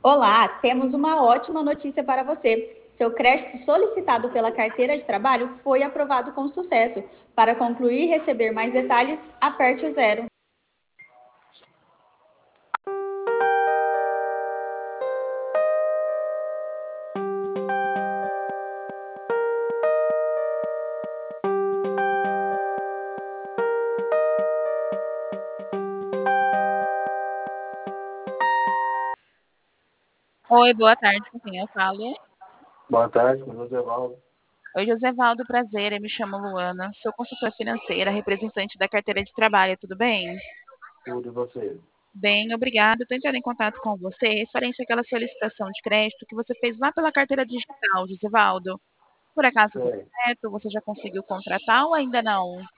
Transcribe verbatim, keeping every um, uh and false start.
Olá, temos uma ótima notícia para você. Seu crédito solicitado pela carteira de trabalho foi aprovado com sucesso. Para concluir e receber mais detalhes, aperte o zero. Oi, boa tarde, com quem eu falo? Boa tarde, com o Josevaldo. Oi, Josevaldo, prazer, eu me chamo Luana, sou consultora financeira, representante da carteira de trabalho, tudo bem? Tudo e você? Bem, obrigada. Estou entrando em contato com você referente àquela solicitação de crédito que você fez lá pela carteira digital, Josevaldo. Por acaso deu Sei. certo? Você já conseguiu contratar ou ainda não?